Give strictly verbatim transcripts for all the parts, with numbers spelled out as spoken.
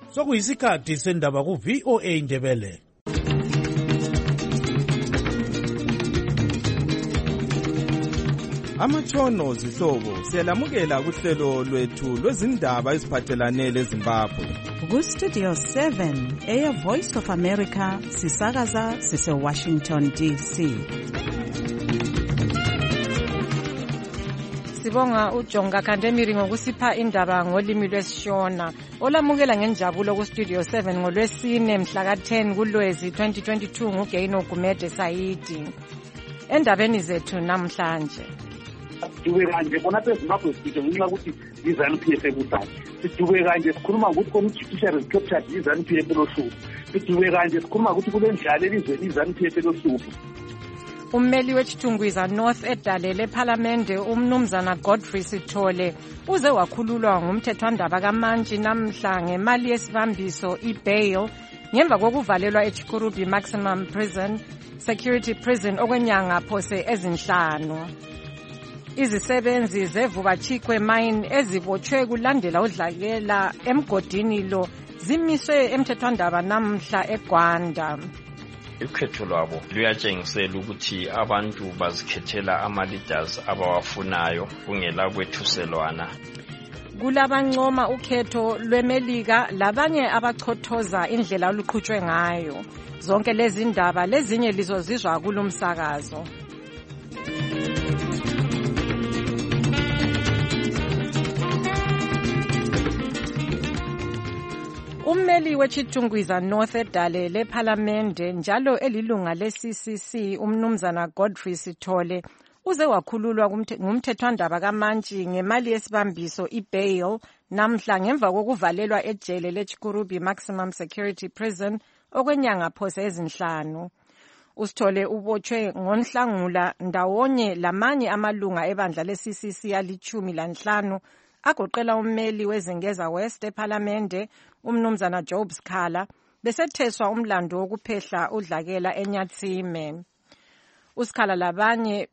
sokuyisikhathi sendaba ku-V O A Ndebele. Amatshono zihlobo siyalamukela kuhlelo lwethu lwezindaba eziphathelane leZimbabwe. Ku-Studio seven, Air Voice of America, sisakaza sise-Washington D C. Sibonga uJonga Kandemiri ngokusipha indaba ngolimi lwesiShona. Olamukela ngenjabulo ku-Studio seven ngolwesine mhla ka ten kuLwezi twenty twenty-two nguGaino Gumede Saidi. Endabeni zethu namhlanje. Sidube kanje bona beZimbabwe sitho ngenxa ukuthi izanu P F ebusayo. Sidube kanje sikhuluma ukuthi kona judiciary captured izanu P F lohlupho. Sidube kanje sikhuluma ukuthi kule ndlala elizweni izanu P F lohlupho. Ummeli wechithungwiza North edale lePhalamende umnumzana Godfrey Sithole uze wakhululwa ngumthethwandaba kaMantshi namhla ngemali yesibambiso i-bail ngemva kokuvalelwa eChikurubi Maximum Prison Security Prison okwenyanga phose ezinhlanu. Izisebenzi zevuba Chikwe Mine ezibotshwe kulandela udlakela emgodini lo zimiswe emthethwandaba namhla eGwanda. Ukhetho lwabo luyatshengisela ukuthi abantu bazikhethela ama-leaders abawafunayo kungela kwethuselwana. Kulabancoma ukhetho lweMelika labanye abachothoza indlela oluqhutshwe ngayo. Zonke lezi ndaba lezinye lizozizwa kulumsakazo. Ummeli wechithungwiza North edale lePhalamende njalo elilunga le-C C C umnumzana Godfrey Sithole uze wakhululwa ngumthethwandaba kaMantshi ngemali yesibambiso i-bail namhla ngemva kokuvalelwa ejele leChikurubi Maximum Security Prison okwenyanga phose ezinhlanu. Usithole ubotshwe ngoNhlangula ndawonye lamanye amalunga ebandla le-C C C alichumi lanhlanu agoqela ummeli wezingeza West ePhalamende umnumzana Job Skhala besetheswa umlando wokuphehla udlakela eNyatsime. Uskhala labanye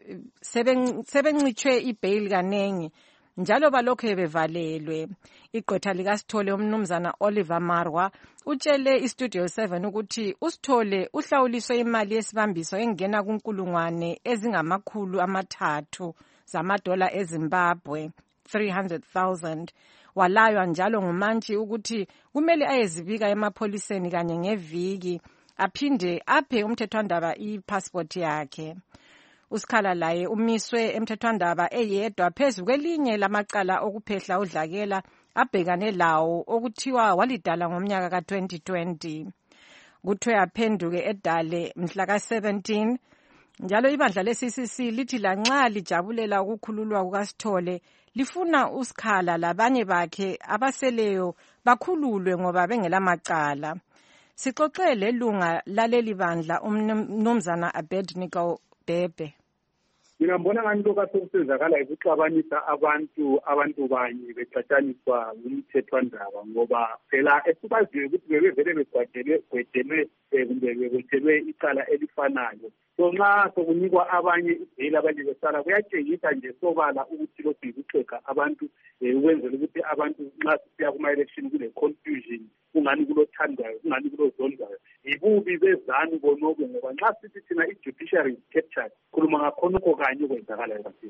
sebencitshwe i-bail kanengi njalo balokho bevalelwe. Igqwetha likaSithole umnumzana Oliver Marwa utshele iStudio seven ukuthi uSithole uhlawuliswe imali yesibambiso engena kunkulungwane ezingamakhulu amathathu zamadola eZimbabwe three hundred thousand. Walaywa njalo nguMantshi ukuthi kumele ayezibika emapholiseni kanye ngeviki aphinde aphe umthethwandaba ipassport yakhe. Uskhala laye umiswe emthethwandaba eyedwa phezu kwelinye lamacala okuphehla udlakela abhekane lawo okuthiwa walidala ngomnyaka ka twenty twenty. Kuthiwe aphenduke edale mhla ka seventeen. Njalo ibandla le-C C C lithi lanxa lijabulela ukukhululwa kukaSithole lifuna uSkhala labanye bakhe abaseleyo bakhululwe ngoba bengelamacala. Sixoxele lunga laleli bandla umnumzana Abednego Bebe. Mina ngibona ngani lokho asekusenzakala ukuxabanisa abantu abantu banye becatshaniswa ngumthethwandaba ngoba phela esibaziwe ukuthi bebevele begwadelwe gwedelwe kumbe begwedelwe icala elifanayo. So nxa sokunikwa abanye ibheli abanye besala kuyatshengisa nje sobala ukuthi lokhu yikuxega abantu ukwenzela ukuthi abantu nxa sisiya kuma-election kule confusion kungani kulothandwayo kungani kulozondwayo. Yibubi bezanu bonobo ngoba nxa sithi thina i-judiciary is captured khuluma ngakhonokho kanye okwenzakalayo kakhulu.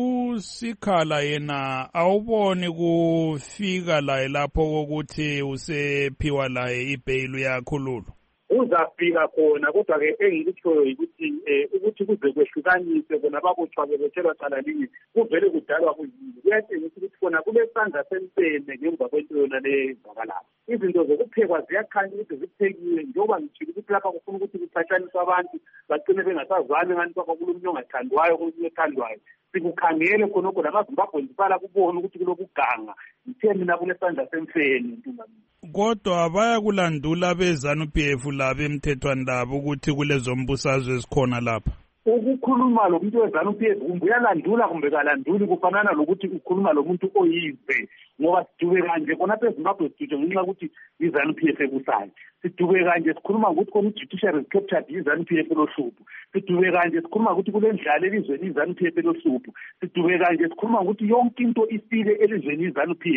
uSikhala yena awuboni kufika laye lapho kokuthi usephiwa laye i-bail uyakhululwa? Uzafika khona kodwa-ke engikutshoyo yikuthi um ukuthi kuze kwehlukaniswe bona babotshwa bebethelwa cala linye kuvele kudalwa kuyini. Kuyatshengisa ukuthi khona kulesandla sempene ngemva kwento yona leyenzakalayo. Izinto zokuphekwa ziyakhanya ukuthi ziphekiwe njengoba ngitshilo ukuthi lapha kufuna ukuthi kucatshaniswe abantu bagcine bengasazwani ngani kwakho kulomunye ongathandwayo komunye othandwayo. Sikukhangele khonokho lamaZimbabwe ndibala kubona ukuthi kulokuganga ngithe mina kunesandla semfene ntungamini. Kodwa bayakulandula beZanu P F laba emthethwandaba ukuthi kulezombusazwe ezikhona lapha. Ukukhuluma lo muntu weZanu P F kumbe uyalandula kumbe kalanduli kufanana lokuthi ukhuluma lo muntu oyize ngoba sidube kanje khona beZimbabwe sitho ngenxa ukuthi iZanu P F ebusayo. Sidube kanje sikhuluma ukuthi khona i-judiciary is captured iZanu P F lohlupho. Sidube kanje sikhuluma ukuthi kule ndlala elizweni iZanu P F lohlupho. Sidube kanje sikhuluma ukuthi yonke into isile elizweni iZanu P F.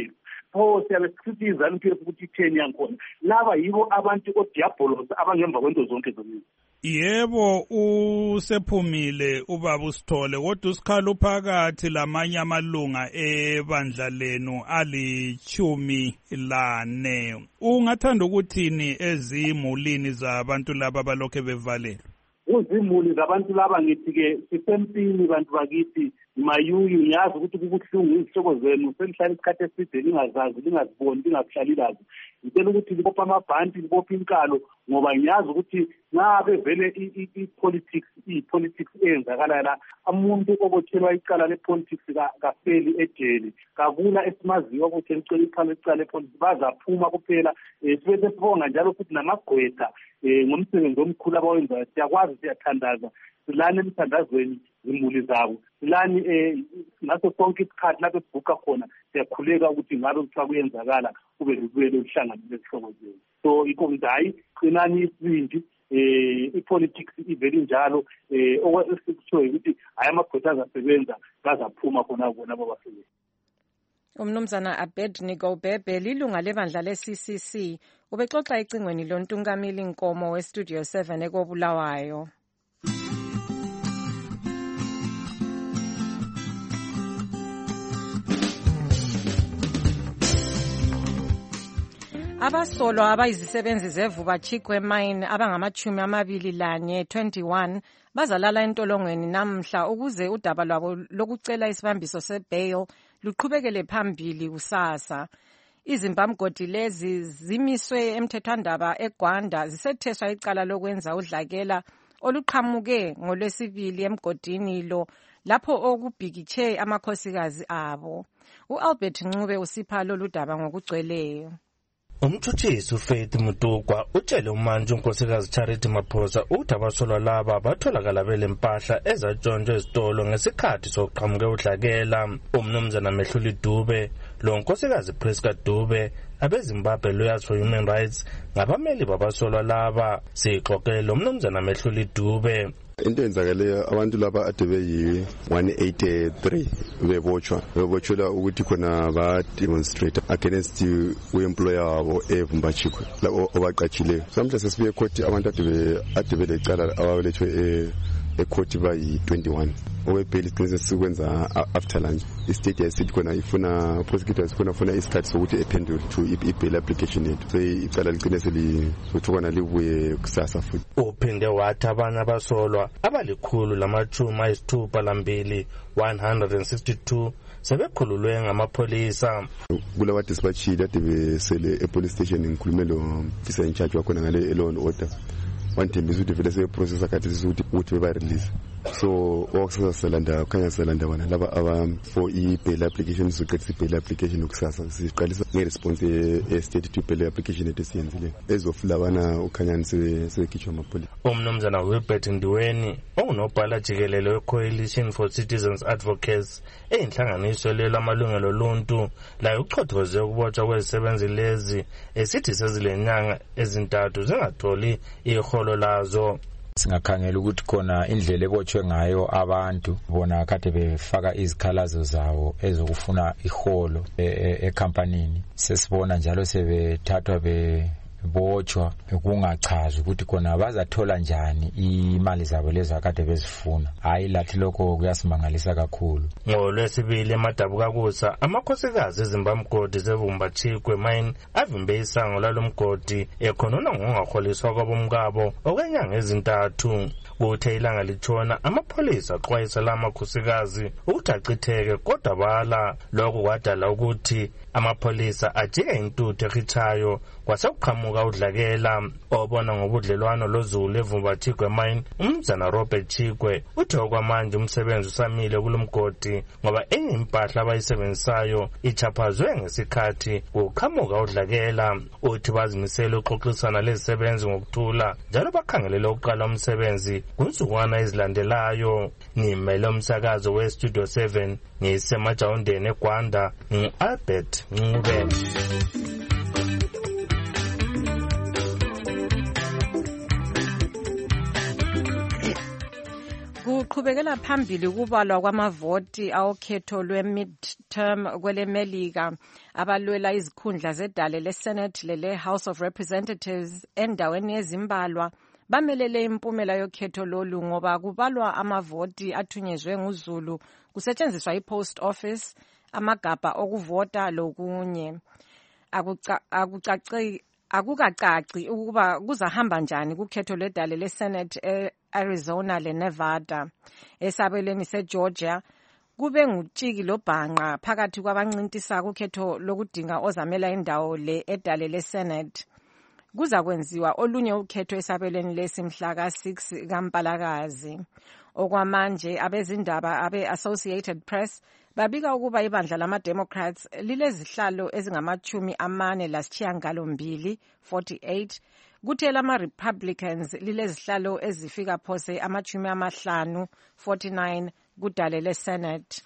pho siyabe sithi izanu P F ukuthi ten yankhona laba yibo abantu odiabolos abangemva kwento zonke zomini. Yebo usephumile ubaba uSithole kodwa usikhala phakathi lamanye amalunga ebandla lenu alichumi lane. Ungathanda ukuthini ezimulini zabantu laba balokho bevalelwe? Uzimuli zabantu laba ngithi ke sisempini bantu bakithi mayuyu ngiyazi ukuthi kubuhlungu izihloko zenu senihlala isikhathi eside lingazazi lingaziboni lingakuhlali lazo ngicela ukuthi libopha amabhanti libopha inkalo ngoba ngiyazi ukuthi ngabe vele i-politics i-politics eyenzakala la umuntu obothelwa icala le-politics kafeli ejele kakula esimaziyo ukuthi licela icala icala le-politics bazaphuma kuphela sibe sesibonga njalo futhi namagqwetha ngomsebenzi omkhulu abawenzayo siyakwazi siyathandaza silani emthandazweni zimuli zabo silani ngaso sonke isikhathi lapho sibhuka khona siyakhuleka ukuthi ngabe kuthiwa kuyenzakala kube lubuyele oluhlanganile esihloko zenu. So ikondayi qinani isibindi i-politics ivele njalo okwesikutshoyo ukuthi hayi amagqwetha azasebenza bazaphuma khona bona ababasebenzi. Umnumzana Abednego Bhebhe lilunga lebandla le-C C C ubexoxa ecingweni lontungamili Nkomo we-Studio seven ekobulawayo. Abasolwa abayizisebenzi zeVuba Chikwe Mine abangamachumi amabili lanye twenty-one bazalala entolongweni namhla ukuze udaba lwabo lokucela isibambiso sebail luqhubekele phambili kusasa. Izimbamgodi lezi zimiswe emthethwandaba eGwanda zisetheswa icala lokwenza udlakela oluqhamuke ngolwesibili emgodini lo lapho okubhikitshe amakhosikazi abo. uAlbert Ncube usipha lolu daba ngokugcweleyo. Umthuthisi uFaith Mutukwa utshele umanje unkosikazi Charity Maphosa ukuthi abasolwa laba batholakala belempahla ezatshonjwe ezitolo ngesikhathi sokuqhamuke udlakela. Umnumzana Mehluli Dube lo nkosikazi Priska Dube abeZimbabwe Lawyers for Human Rights ngabameli babasolwa laba. Sixoxele umnumzana Mehluli Dube. Into enzakeleyo abantu laba ade beyi one eighty-three bebotshwa bebotshwela ukuthi khona ba demonstrate against u-employer wabo eVuba Chikwe labo obaqatshileyo. Samhla sesibuye ecourt abantu ade ade belecala ababelethwe ecourt bayi twenty-one owebail iqinise sikwenza after lunch. Istate yasithi khona ifuna prosecutors khona funa isikhathi sokuthi ephendule to i-bail application yethu. So icala liqinise lithi khona libuye kusasa futhi. Uphinde wathi abanye abasolwa abalikhulu lamachumi ayisithupha lambili one hundred sixty-two sebekhululwe ngamapholisa. Kulawa dispatchile ade besele epolice station ngikhulume lo officer in charge wakhona ngale law and order. Wanthembisa ukuthi vele sebeprocessa kathi sisuthi ukuthi beba release. So okusasa selanda khanya selanda wana laba aba for i-bail application soqedisa i-bail application ukusasa siqalisa ngeresponse e-state to bail application etesiyenzile ezofula wana ukhanyani sebekhitshwa amapolisa. Umnumzana Wilbert Ndiweni ongunobhala jikelele we-Coalition for Citizens Advocates eyinhlanganiso lelo amalungelo oluntu layo uxhothoze ukubotshwa kwezisebenzi lezi esithi sezilenyanga ezintathu zingatholi iholo lazo. Singakhangela ukuthi khona indlela ebotshwe ngayo abantu bona kade befaka izikhalazo zawo ezokufuna iholo ecompanyini. Sesibona njalo sebethathwa be botshwa kungachazi ukuthi khona bazathola njani imali zabo lezi akade bezifuna. Hayi lathi lokho kuyasimangalisa kakhulu. Ngolwesibili emadabuka kusa amakhosikazi ezimbamgodi zeVuba Chikwe Mine avimbe isango lalomgodi ekhonona ngokungaholiswa kwabomkabo okwenyanga ezintathu. Kuthe ilanga litshona amapholisa axwayisa lamakhosikazi ukuthi achitheke kodwa bala. Lokho kwadala ukuthi amapholisa ajike intuthu ekhithayo kwasekuqhamuka udlakela. Obona ngobudlelwano lozulu eVuba Chikwe Mine umnumzana Robert Chikwe uthi okwamanje umsebenzi usamile kulomgodi ngoba enye impahla abayisebenzisayo ichaphazwe ngesikhathi kuqhamuka udlakela. Uthi bazimisele uxoxisana lezisebenzi ngokuthula njalo bakhangelele ukuqala umsebenzi kunsukwana ezilandelayo. Ngimele umsakazo we-Studio seven ngisemajawundeni eGwanda ngu-Albert Ncube. Kuqhubekela phambili kubalwa kwamavoti awokhetho lwe-midterm term kwele Melika abalwela izikhundla zedale leSenate lele House of Representatives endaweni yezimbalwa bamelele impumela yokhetho lolu ngoba kubalwa amavoti athunyezwe nguZulu kusetshenziswa ipost office amagabha okuvota lokunye akucaci akukacaci ukuba kuzahamba njani kukhetho lwedale leSenate eArizona leNevada. Esabelweni seGeorgia kube ngutshiki lobhanqa phakathi kwabancintisa kukhetho lokudinga ozamela indawo le edale leSenate. Kuza kwenziwa olunye ukhetho esabelweni lesimhla ka six kaMpalakazi. Okwamanje abezindaba abe-Associated Press babika ukuba ibandla lama-Democrats lilezihlalo ezingamachumi amane lasishiyagalombili forty-eight kuthi elama-Republicans lilezihlalo ezifika phose amachumi amahlanu forty-nine kudale leSenate.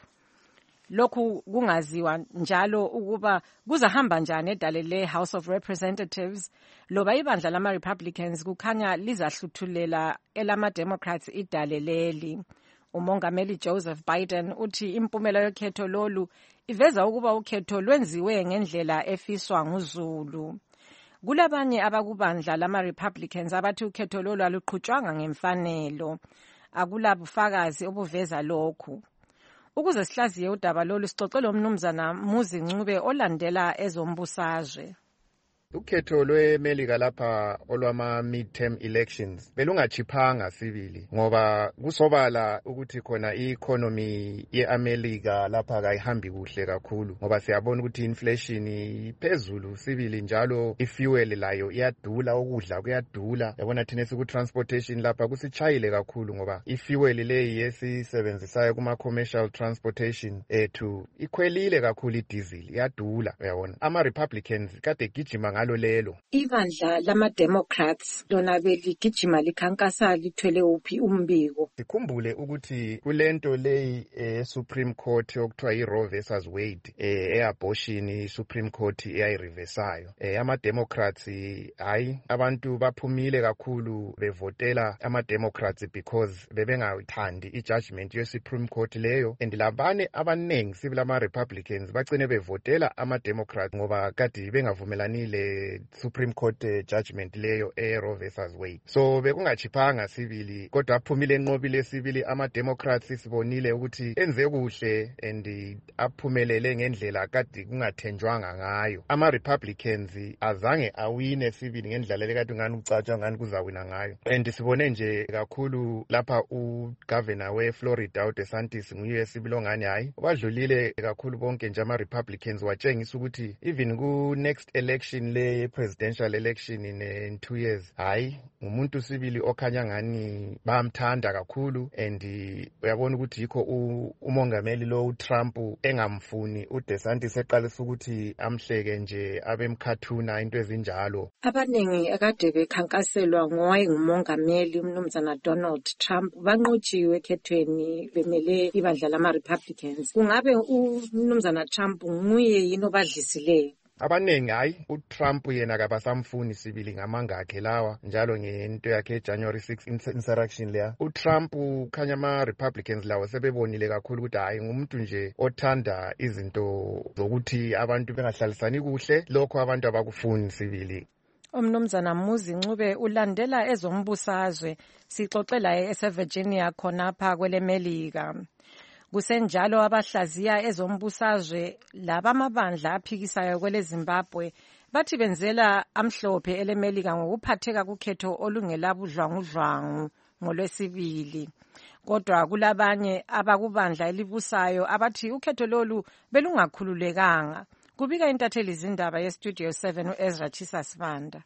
Lokhu kungaziwa njalo ukuba kuzahamba njani edale le-House of Representatives loba ibandla lama-Republicans kukhanya lizahluthulela elama-Democrats idale leli. Umongameli Joseph Biden uthi impumela yokhetho lolu iveza ukuba ukhetho lwenziwe ngendlela efiswa nguZulu. Kulabanye abakubandla lama-Republicans abathi ukhetho lolu aluqhutshwanga ngemfanelo. Akulabufakazi obuveza lokhu. Ukuze sihlaziye udaba lolu sixoxele umnumzana Muzi Ncube olandela ezombusazwe. Ukhetho lweMelika lapha olwama midterm elections belungachiphanga sibili ngoba kusobala ukuthi khona i-economy yeAmelika lapha kayihambi kuhle kakhulu ngoba siyabona ukuthi inflation iphezulu sibili njalo ifuel layo iyadula ukudla kuyadula yabona thina siku transportation lapha kusichayile kakhulu ngoba ifuel leyi yesisebenzisayo kuma commercial transportation ethu ikhwelile kakhulu idiesel iyadula uyabona ama Republicans kade gijima ngalo lelo. Ibandla lama-Democrats lona beligijima likhankasa lithwele uphi umbiko. Sikhumbule ukuthi kulento leyi e-Supreme Court yokuthiwa i-Roe versus Wade e-abortion i-Supreme Court eyayireversayo. Ama-Democrats hayi abantu baphumile kakhulu bevotela ama-Democrats because bebengayithandi i-judgment ye-Supreme Court leyo and labane abanengi sibili ama-Republicans bagcine bevotela ama-Democrats ngoba kade bengavumelanile Supreme Court uh, judgment leyo e Roe versus Wade. So bekungachiphanga sibili kodwa aphumile enqobile sibili ama Democrats sibonile ukuthi enze kuhle and aphumelele ngendlela kade kungathenjwanga ngayo. Ama Republicans azange awine sibili ngendlela lekade ngani ucatshwa ngani kuzawina ngayo. And sibone nje kakhulu lapha u governor we Florida uDeSantis nguye sibilo ngani hayi wadlulile kakhulu bonke nje ama Republicans watshengisa ukuthi even ku next election le presidential election in, in two years hayi umuntu sibili okhanya ngani bamthanda kakhulu and uyabona ukuthi yikho umongameli lo uTrump engamfuni uDeSantis eqalisa ukuthi amhleke nje abemkhathuna into ezinjalo. Abanengi akade bekhankaselwa ngowaye ngumongameli umnumzana Donald Trump banqotshiwe ekhethweni bemele ibandla lama-Republicans. Kungabe umnumzana Trump nguye yini obadlisileyo? Abanengi hayi uTrump yena kabasamfuni sibili ngamanga akhe lawa njalo ngento yakhe January sixth insurrection leya. uTrump khanya ama Republicans lawo sebebonile kakhulu ukuthi hayi ngumuntu nje othanda izinto zokuthi abantu bengahlalisani kuhle lokho abantu abakufuni sibili. Umnumzana Muzi Ncube ulandela ezombusazwe sixoxela eseVirginia khonapha kwele Melika. Kusenjalo abahlaziya ezombusazwe laba amabandla aphikisayo kwele Zimbabwe bathi benzela amhlophe eleMelika ngokuphatheka kukhetho olungelabudlwangudlwangu ngolwesibili. Kodwa kulabanye abakubandla elibusayo abathi ukhetho lolu belungakhululekanga. Kubika intatheli izindaba yeStudio seven uEzra Chisasibanda.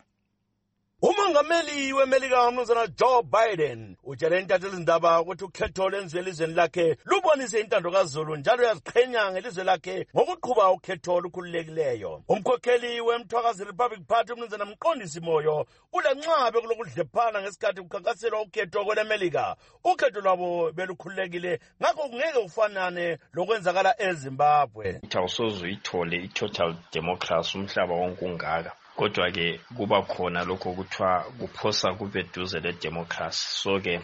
Umongameli weMelika umnumzana Joe Biden utshele intatheli izindaba ukuthi ukhetho lwenziwe elizweni lakhe lubonise intando kaZulu njalo uyaziqhenya ngelizwe lakhe ngokuqhuba ukhetho olukhululekileyo. Umkhokheli wemthwakazi Republic Party umnumzana Mqondisi Moyo ulenxabe kulokudlephana ngesikhathi kukhankaselwa ukhetho kweleMelika. Ukhetho lwabo belukhululekile ngakho kungeke ufanane lokwenzakala eZimbabwe. Awusoze uyithole i-total democracy umhlaba wonke ungaka. Kodwa ke kuba khona lokho kuthiwa kuphosa kube duze le democracy. So ke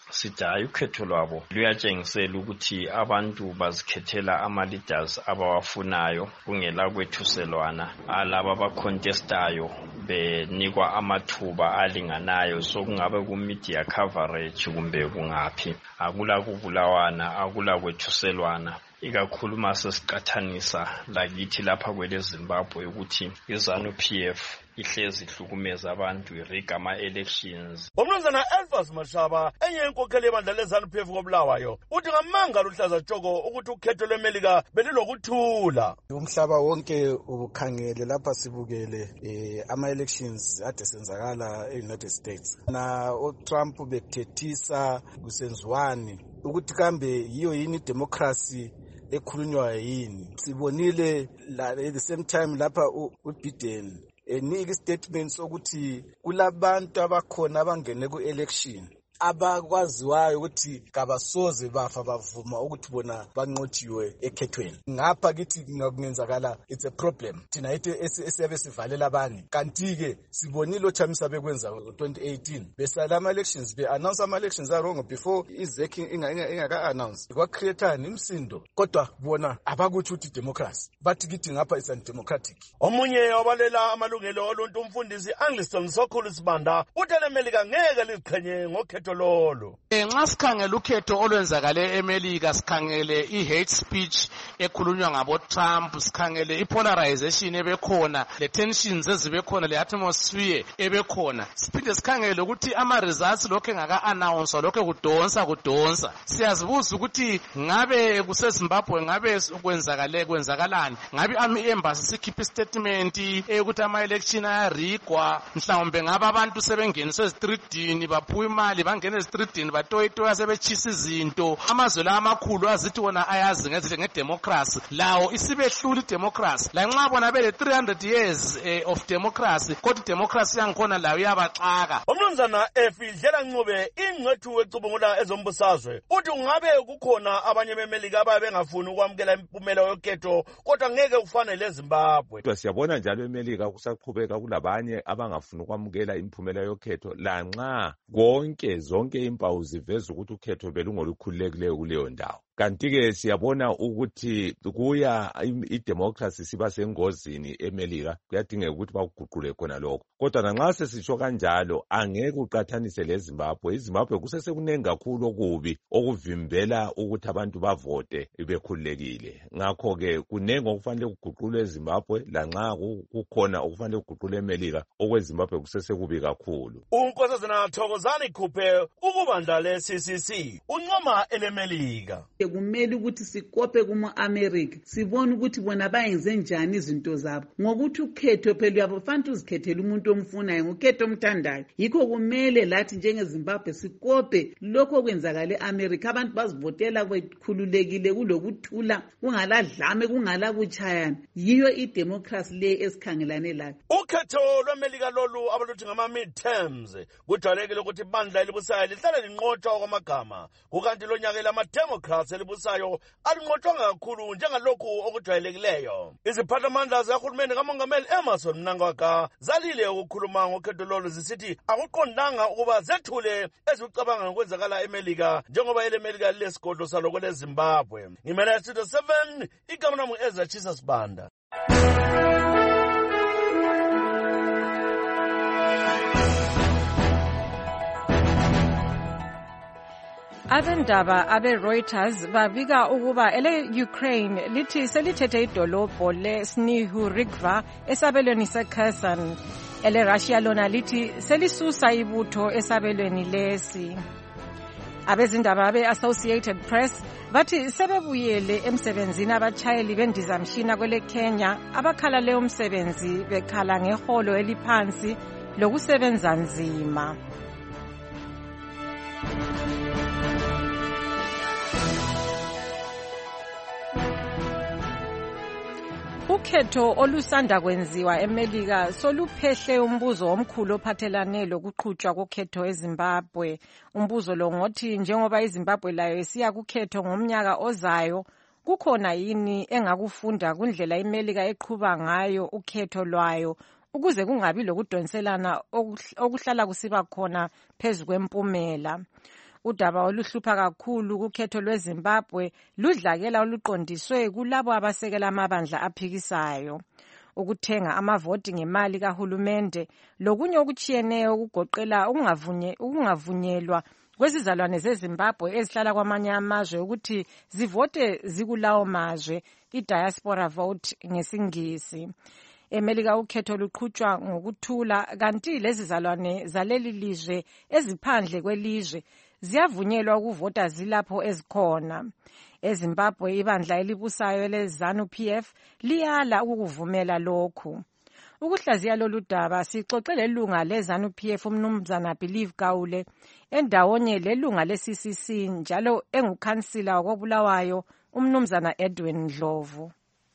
sithi hayi ukhetho lwabo luyatshengisela ukuthi abantu bazikhethela ama-leaders abawafunayo kungela kwethuselwana, alaba abacontestayo benikwa amathuba alinganayo, so kungabe ku-media coverage kumbe kungaphi, akula kubulawana, akula kwethuselwana. Ikakhulu mase siqathanisa lakithi lapha kwele Zimbabwe ukuthi iZANU P F ihlezi ihlukumeza abantu irega ama-elections. Umnumzana Elfas Mashaba enye inkokheli yebandla leZANU P F koBulawayo uthi ngamanga luhlaza tshoko ukuthi ukhetho lweMelika belilokuthula. Umhlaba wonke ubukhangele lapha sibukele eh, ama-elections ade senzakala e-United States na uTrump bekuthethisa kusenziwani ukuthi kambe yiyo yini democracy ekhulunywa yini. Sibonile la, at the same time lapha uBiden enika statements sokuthi kulabantu abakhona abangene ku-election abakwaziwayo ukuthi kabasoze bafa bavuma ukuthi bona banqotshiwe ekhethweni. Ngapha kithi ngakungenzakala it's a problem thina ethe esiyabe sivalela abanye, kanti-ke sibonile othamisa bekwenza twenty eighteen besala ama-elections be-announce ama-elections are-wrong before izeki ingaka-announce kwacreatani imsindo, kodwa bona abakuthi ukuthi democracy bathi kithi ngapha it's undemocratic. Omunye wabalela amalungelo oluntu umfundisi Angliston Sokhulu Sibanda uthi leMelika ngeke liziqhenye ngokhetho lolo. Nxa sikhangele ukhetho olwenzakale eMelika, sikhangele i-hate speech ekhulunywa ngabo Trump, sikhangele i-polarization ebekhona, le tensions ezibekhona, le atmosphere ebekhona, siphinde sikhangele ukuthi ama-results lokho engaka-announce lokho kudonsa kudonsa. Siyazibuza ukuthi ngabe kuseZimbabwe ngabe kwenzakale kwenzakalani, ngabe ama-embassy sikhipha istatement ukuthi ama-election ayarigwa, mhlawumbe ngabe abantu sebengeniswe ezitridini baphuwa imali bangena ezitridini batoyitoya sebetshisa izinto. Amazwe la amakhulu azithi wona ayazi ngedemocracy, lawo isibehlula idemocracy lanxa bona bele three hundred years eh, of democracy, kodwa democracy yangikhona lawo iyabaxaka. Umnumzana Efidlela Ncube ingcwethu ecubungula ezombusazwe uthi ungabe kukhona abanye beMelika ababe bengafuni ukwamukela impumela yokhetho kodwa ngeke kufanele eZimbabwe. Kodwa siyabona njalo eMelika kusaqhubeka kulabanye abangafuni ukwamukela impumela yokhetho lanxa konke zonke impawu ziveza ukuthi ukhetho belungolukhululekileyo kuleyo ndawo. Kanti-ke siyabona ukuthi kuya idemocracy siba sengozini eMelika, kuyadingeka ukuthi bakuguqule khona lokho. Kodwa nanxa sesitsho kanjalo angeke uqathanise leZimbabwe. iZimbabwe kusesekuningi kakhulu okubi okuvimbela ukuthi abantu bavote bekhululekile. Ngakho-ke kunengi okufanele kuguqulwe eZimbabwe lanxa kukhona okufanele kuguqulwe eMelika, okweZimbabwe kusesekubi kakhulu. Unkosazana Thokozani Khuphe ukubandla le-C C C uncoma eleMelika. Kumele ukuthi sikope kuma-America sibone ukuthi bona bayenze njani izinto zabo, ngokuthi ukhetho phela uyafanele uzikhethele umuntu omfunayo ngokhetho omthandayo. Yikho kumele lathi njengeZimbabwe sikope lokho okwenzakala e-America, abantu bazivotela bekhululekile kulokuthula, kungaladlame kungala kutshayana. Yiyo idemocracy le esikhangelane layo. Ukhetho lweMelika lolu abaluthi ngama-midterms kujwayelekile ukuthi ibandla elibusayo lihlale linqotshwa kwamagama, kukanti lo nyaka lama-democrats elibusayo alinqotshwanga kakhulu njengalokhu okujwayelekileyo. Iziphathamandla zikahulumeni kaMongameli Emmerson Mnangagwa zalile ukukhuluma ngokhetho lolu zisithi akuqondanga ukuba zethule ezikucabanga ngokwenzakala eMelika njengoba eleMelika lilesigodlo salo kweleZimbabwe. Ngimele Studio seven igama lami Ezra Chisa Sibanda. Abendaba abe-Reuters babika ukuba ele-Ukraine lithi selithethe idolobho le-Snihurivka esabelweni se-Kherson. Ele-Russia lona lithi selisusa ibutho esabelweni lesi. Abezindaba abe-Associated Press bathi sebebuyele emsebenzini abatshayeli bendizamshina kwele Kenya abakhala leyo msebenzi bekhala ngeholo eliphansi lokusebenza nzima. Ukhetho olusanda kwenziwa eMelika soluphehle umbuzo omkhulu ophathelane lokuqhutshwa kokhetho eZimbabwe. Umbuzo lo ngothi njengoba iZimbabwe layo isiya kukhetho ngomnyaka ozayo, kukhona yini engakufunda kundlela iMelika eqhuba ngayo ukhetho lwayo ukuze kungabi lokudonselana okuhlala kusiba khona phezu kwempumela. Udaba oluhlupha kakhulu kukhetho lweZimbabwe ludlakela oluqondiswe kulabo abasekela amabandla aphikisayo. Ukuthenga amavoti ngemali kahulumende lokunye okuchiyeneyo okugoqela ukungavunyelwa kwezizalwane zeZimbabwe ezihlala kwamanye amazwe ukuthi zivote zikulawo mazwe, i-diaspora vote ngesingisi. eMelika ukhetho luqhutshwa ngokuthula, kanti lezi zalwane zaleli lizwe eziphandle kwelizwe ziyavunyelwa ukuvota zilapho ezikhona. eZimbabwe ibandla elibusayo leZANU P F liyala ukuvumela lokhu. Ukuhlaziya lolu daba sixoxe lelunga leZANU P F umnumzana Believe Gawule endawonye lelunga le-C C C njalo engukhansila wakobulawayo umnumzana Edwin Ndlovu.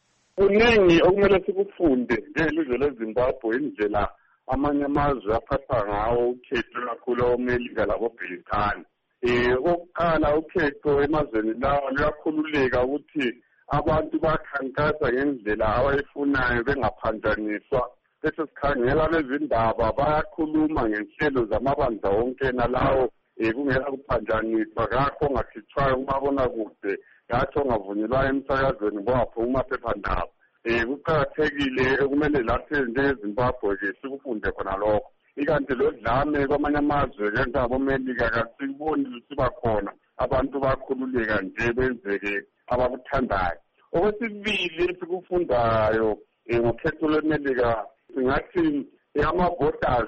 Kuningi okumele sikufunde ngelizwe leZimbabwe indlela amanye amazwe aphatha ngawo ukhetho kakhulu omelika laboBrithani. Eh okuqala ukhetho emazweni lawo luyakhululeka ukuthi abantu bakhankasa ngendlela abayifunayo bengaphanjaniswa. Bese sikhangela lezindaba bayakhuluma ngenhlelo zamabandla wonke nalawo kungela kuphanjaniswa kakho ongakhithwayo kumabona kude yathi ongavunyelwayo emsakazweni ngowaphuma amaphephandaba. Eh kuqakathekile kumele lathi njengeZimbabwe-ke sikufunde khona lokho. Ikanti lo dlame kwamanye amazwe njengabomelika kasiboni siba khona, abantu bakhululeka nje benzeke abakuthandayo. Okwesibili esikufundayo ngokhetho lweMelika singathi ama-voters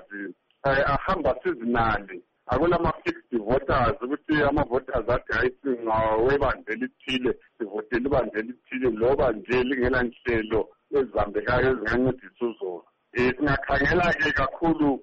ahamba seasonally. Akulama-fixed voters ukuthi ama-voters athi hayi singawebandla elithile sivotele ibandla elithile loba nje lingela nhlelo ezihambekayo ezingancedisa uzulu. Um singakhangela-ke kakhulu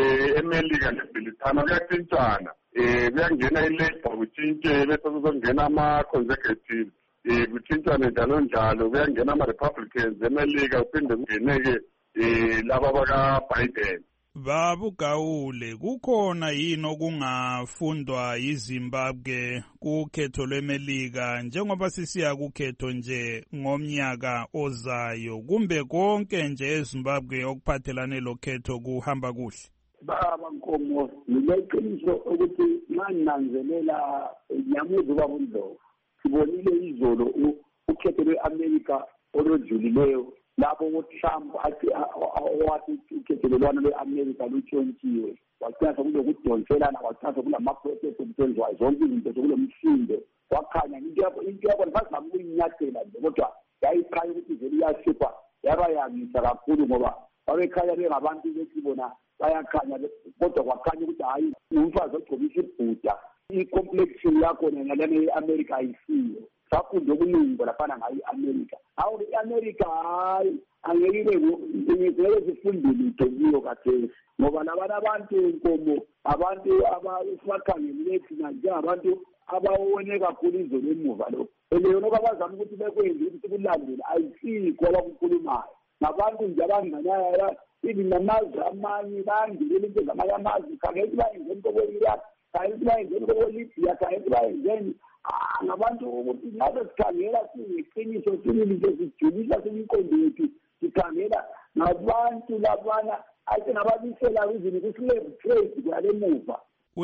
eMelika neBrithani kuyatshintshana. Um kuyangena i-Labour kutshintshe bese kuzongena ama-Conservative. Um kutshintshane njalo njalo kuyangena ama-Republicans eMelika kuphinde kungeneke um laba baka-Biden. Babu Gawule, kukhona yini okungafundwa yiZimbabwe kukhetho lweMelika njengoba sisiya kukhetho nje ngomnyaka ozayo, kumbe konke nje eZimbabwe okuphathelane lokhetho kuhamba kuhle? Baba Nkomo, ngileqiniso ukuthi nginanzelela nyamuzi babundlovu sibonile izolo ukhetho lwe-America oludlulileyo lapho uTrump athi wathi ukhethelelwano lwe-America lutshontshiwe, wacasa kulokudonselana, wacasa kulamaprotest okwenziwayo zonke izinto zokulo msindo, wakhanya into yakho ngazama ukuyinyathela nje kodwa yayikhanya ukuthi vele iyashipha yabayangisa kakhulu ngoba babekhanya bengabantu bethi bona bayakhanya kodwa kwakhanya ukuthi hayi umfazi ogqokisa ibhuda i-complexion yakhona nalana e-America ayisiyo. Safunde okuningi laphana ngayo i-America. Awu i-America hayi angeke ngeke sifunde lutho kuyo kathesi ngoba labana abantu Nkomo abantu abafakhangele thina njengabantu abawone kakhulu izolo emuva lo eleyona abazama ukuthi bekwenze ukuthi kulandele ayisikho abakukhulumayo nabantu nje abanganayo ibi namazwe amanye bangile into zamanye amazwe khangeke bayenzeni kobo-Iraq, khangeke bayenzeni kobo-Libya, khangeke bayenzeni ngabantu ukuthi nabe sikhangela siyiqiniso sinini nje sijulisa semiqondo yethu sikhangela nabantu labana ake nababisela izini kuslave trade kwale muva.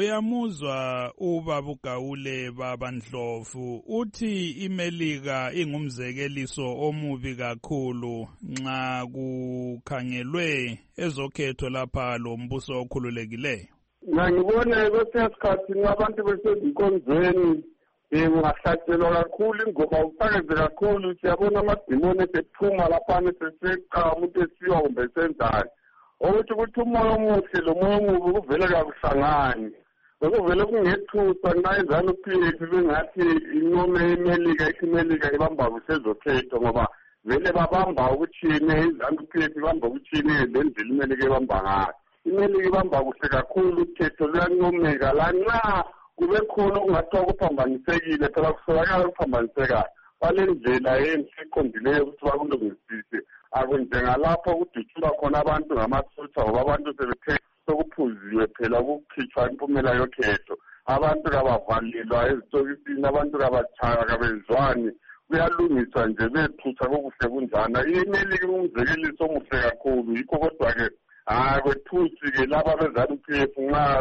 Uyamuzwa uBabu Gawule Baba Ndlovu uthi iMelika ingumzekeliso omubi kakhulu nxa kukhangelwe ezokhetho lapha lo mbuso okhululekileyo. Ngibona kwesikhathi abantu besezinkonzweni ungahlatshelwa kakhulu ngoba uqakeze kakhulu siyabona amadimoni esephuma laphana seseqa umuntu esiwa kumbe esenzayo ukuthi ukuthi umoya omuhle lo moya omubi kuvele kakuhlangani bekuvele kungethusa nxa iZANU P F bengathi inqome iMelika ithi iMelika ibamba kusezokhetho ngoba vele babamba ukuthini iZANU P F ibamba ukuthini lendlela iMelika ibamba ngayo. iMelika ibamba kuhle kakhulu ukhetho luyancomeka lanxa kube khona okungathiwa kuphambanisekile phela kusolakala kuphambanisekayo kwale ndlela enhle eqondileyo ukuthi bakulungisise akunjengalapho kudutshulwa khona abantu ngamasutha ngoba abantu sebethe sokuphuziwe phela ukukhitshwa impumela yokhetho. Abantu kabavalelwa ezitokisini, abantu kabatshaya kabezwani, kuyalungiswa nje bethutha kokuhle kunjana. iMelika umzekeliso omuhle kakhulu yikho kodwa-ke hayi kwethusi-ke laba beZANU P F nxa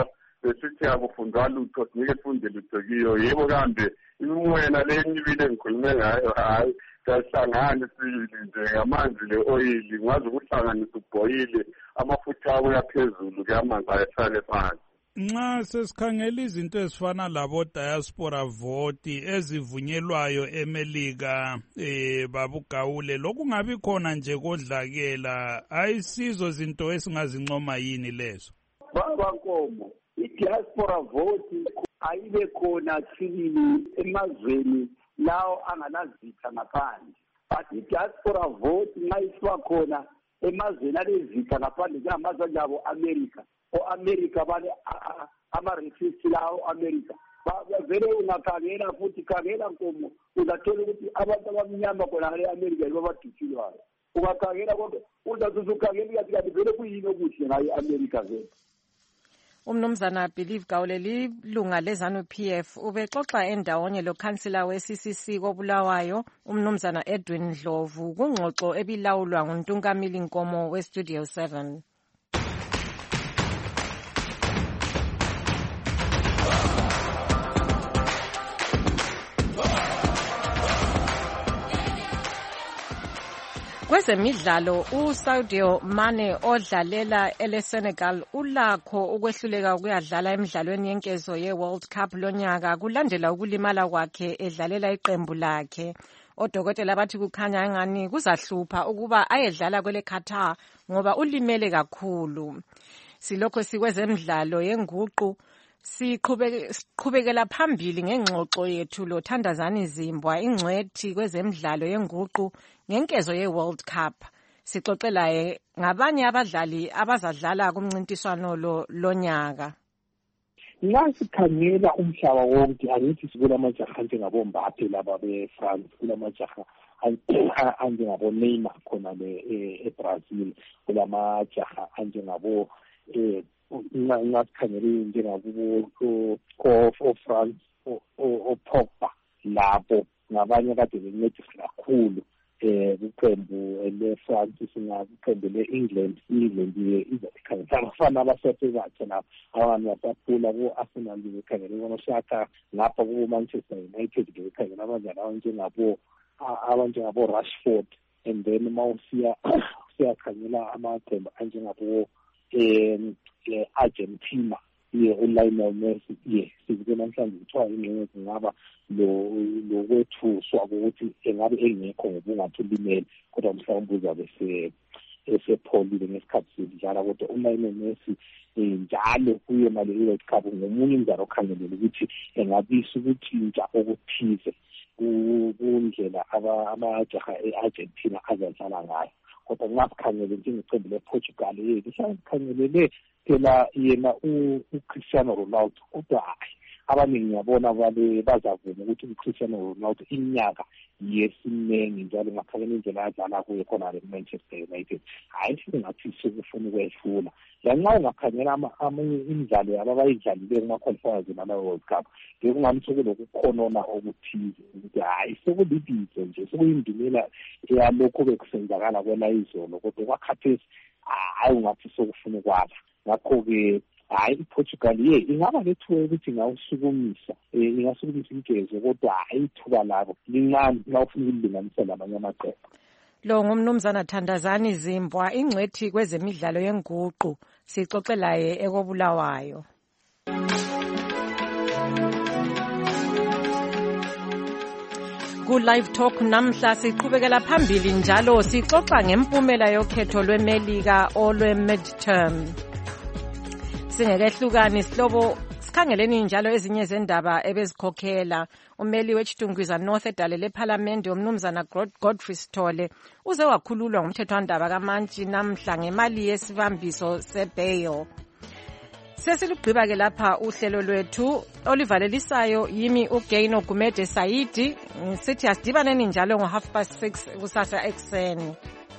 besithi akufundwa lutho sinike funde lutho kiyo. Yebo kambe imimoyena le nyibile ngikhulume ngayo hayi kahlangani sibili nje ngamanzi le oil ngazi ukuhlanganisa ubhoyile amafutha abuya phezulu ke amanzi ayasale phansi. Nxa sesikhangela izinto ezifana labo diaspora vote ezivunyelwayo eMelika eh babugawule lokungabi khona nje kodlakela ayisizo zinto esingazincoma yini lezo. Baba Nkomo, i-diaspora vote ayibe khona sibili emazweni lawo anganazitha ngaphandle. But i-diaspora vote nxa isiwa khona emazweni alezitha ngaphandle njengamazwe njengabo America o-America bale ama-refugees lawo America vele ungakhangela futhi khangela Nkomo uzathola ukuthi abantu abamnyama khona ngale America yibo abadutshulwayo. Ungakhangela konke uzathi usukhangela ukuthi kanti vele kuyini okuhle ngayo America vele. Umnumzana Believe Gawule lilunga leZANU P F ubexoxa endawonye lo councillor we-C C C koBulawayo umnumzana Edwin Ndlovu kungxoxo ebilawulwa nguNtungamili Nkomo we-Studio seven. Kwezemidlalo uSaudio Mane odlalela eleSenegal ulakho ukwehluleka ukuyadlala emidlalweni yenkezo yeWorld Cup lonyaka kulandela ukulimala kwakhe edlalela iqembu lakhe. Odokotela bathi kukhanya engani kuzahlupha ukuba ayedlala kwele Qatar ngoba ulimele kakhulu. Silokho sikwezemidlalo yenguqu siqhubekela phambili ngengxoxo yethu lo Thandazani Zimbwa ingcwethi kwezemidlalo yenguqu ngenkezo yeWorld Cup. Sixoxela ngabanye abadlali abazadlala kumncintiswano lo lonyaka. Nxa sikhangela umhlaba wonke angithi sikula amajaha njengabo Mbappe laba beFrance kula amajaha anjengabo Neymar khona le eBrazil kula majaha anjengabo eh ngakhangela njengabo o-France o-Pogba labo ngabanye kade bencedisa kakhulu eh iqembu le-France singakuqembu le-England England izakhangela abafana abasebenzisa lapha abantu basaphula ku-Arsenal bekhangela ngoShaka lapha ku-Manchester United bekhangela abadlali abanjengabo abanjengabo Rashford and then mawusiya siyakhangela amaqembu anjengabo em Argentina ye uLionel Messi ye sikubona namhlanje kuthiwa ingxenye ngaba lo lokwethuswa ukuthi engabe engekho ngobungathi ulimele kodwa mhlawumbe uzabe se esepholile ngesikhathi sidlala kodwa uLionel Messi njalo kuye mali iWorld Cup ngomunye umdlalo okhangelela ukuthi engabisa ukuthinta okuthize kundlela amajaha eArgentina azadlala ngayo. Kodwa ngasikhangele njengeqembu lePortugal yethu sikhangele phela yena uCristiano Ronaldo kodwa abaningi ngiyabona bale bazavuma ukuthi uCristiano Ronaldo iminyaka yesinengi njalo ngaphakela indlela adlala kuyo khona eManchester United hayi singathi sikufuna ukwehlula lanxa ungakhangela amanye imidlalo ababayidlalile kuma-qualifiers nala World Cup bekungamthoke lokukhonona okuthize ukuthi hayi sekulibizo nje sekuyindumela yalokho bekusenzakala kwela izolo kodwa kwakhathesi hayi ungathi sokufuna ukwaba ngakho-ke hayi iPortugal ye ingaba lethuba ukuthi ngawusukumisa ingasukumisa inkezo kodwa hayi ithuba labo lincane ngawufuna ukulinganisa labanye amaqembu. Lo ngumnumzana Thandazani Zimbwa ingcwethi kwezemidlalo yenguqu sixoxela ye ekobulawayo. Ku live talk namhla siqhubekela phambili njalo sixoxa ngempumela yokhetho lweMelika olwe midterm. Singekehlukani sihlobo sikhangeleni njalo ezinye zendaba ebezikhokhela umeli wechitungwiza North edalele eParliament umnumzana Godfrey Sithole uze wakhululwa ngumthethwandaba kaMantshi namhla ngemali yesibambiso sebail. Sesilugqiba ke lapha uhlelo lwethu olivalelisayo yimi uGaino Gumede Saidi sithi asidibaneni njalo ngo half past six kusasa ekseni.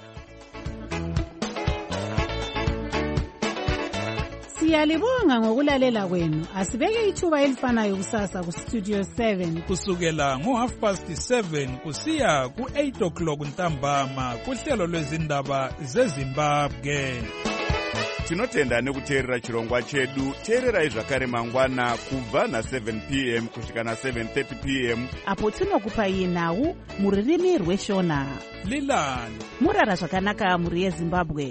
Siyalibonga ngokulalela kwenu. Asibeke ithuba elifanayo kusasa ku Studio seven kusukela ngo half past seven kusiya ku eight o'clock ntambama kuhlelo lwezindaba zeZimbabwe. tinotenda nekuteerera chirongwa chedu. Teererai zvakare mangwana kubva na-seven p m kusvika na-seven thirty p m apo tinokupai nhau mururimi rweshona. lilani murara zvakanaka mhuri yezimbabwe.